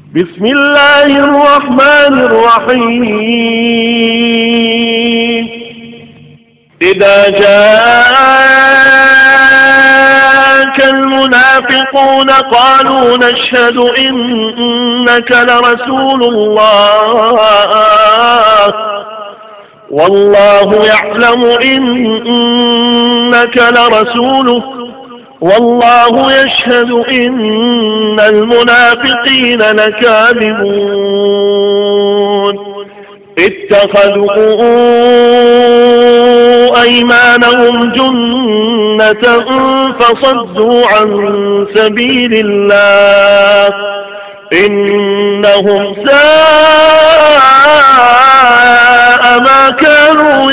بسم الله الرحمن الرحيم. إذا جاءك المنافقون قالوا نشهد إنك لرسول الله والله يعلم إنك لرسوله والله يشهد إن المنافقين لكاذبون. اتخذوا أيمانهم جنة فصدوا عن سبيل الله إنهم ساء ما كانوا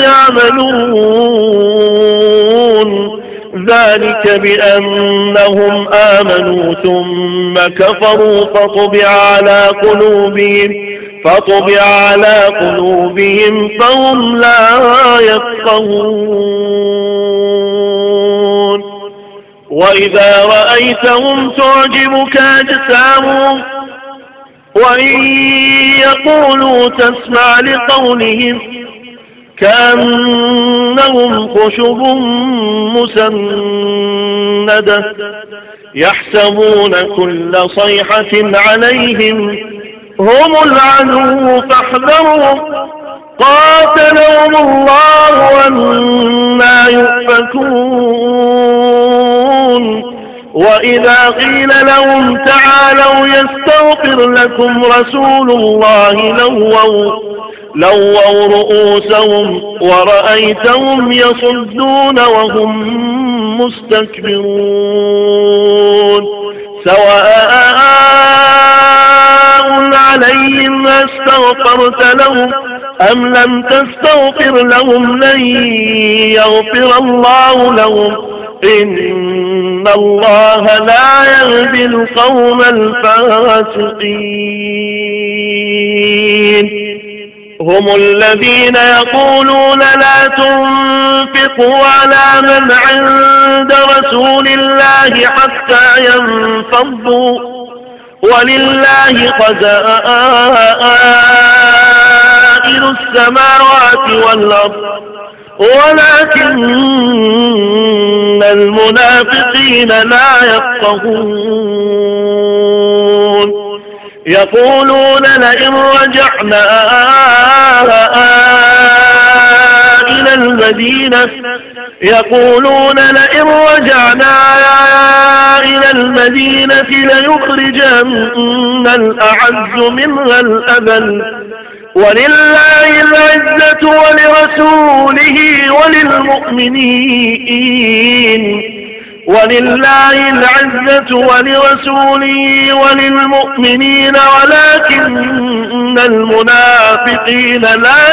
يعملون. ذلك بأنهم آمنوا ثم كفروا فطبع على قلوبهم فهم لا يفقهون. وإذا رأيتهم تعجبك أجسامهم وإن يقولوا تسمع لقولهم كأنهم خشب مسندة يحسبون كل صيحة عليهم هم العدو فاحذرهم قاتلهم الله أنى يؤفكون. وإذا قيل لهم تعالوا يستغفر لكم رسول الله لووا رؤوسهم ورأيتهم يصدون وهم مستكبرون. سواء عليهم أستغفرت لهم أم لم تستغفر لهم لن يغفر الله لهم إن الله لا يهدي القوم الفاسقين. هم الذين يقولون لا تنفقوا على من عند رسول الله حتى ينفضوا ولله خزائن السماوات والأرض ولكن المنافقين لا يفقهون. يقولون لئن رجعنا إلى المدينة ليخرجن الأعز منها الأذل ولله العزة ولرسوله وللمؤمنين ولكن المنافقين لا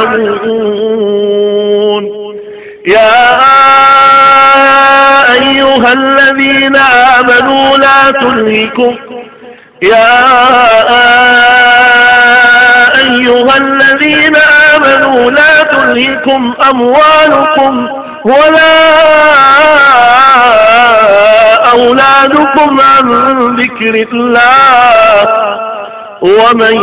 يعلمون. يا أيها الذين آمنوا لا تلهكم أموالكم ولا أولادكم عن ذكر الله ومن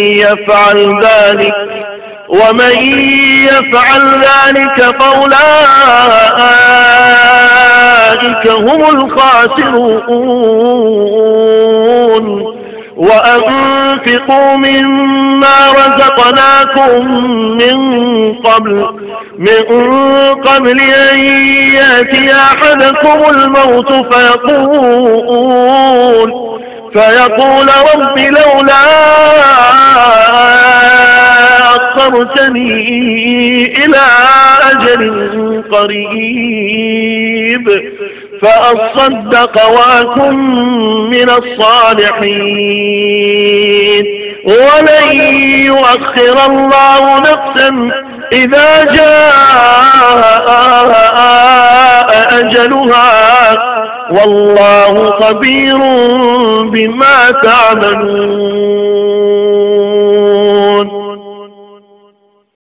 يفعل ذلك فأولئك هم الخاسرون. وأنفقوا مما رزقناكم من قبل أن يأتي أحدكم الموت فيقول رب لولا أخرتني إلى أجل قريب فأصدق وأكن من الصالحين ولن يؤخر الله نفسا إذا جاء أجلها والله خبير بما تعملون.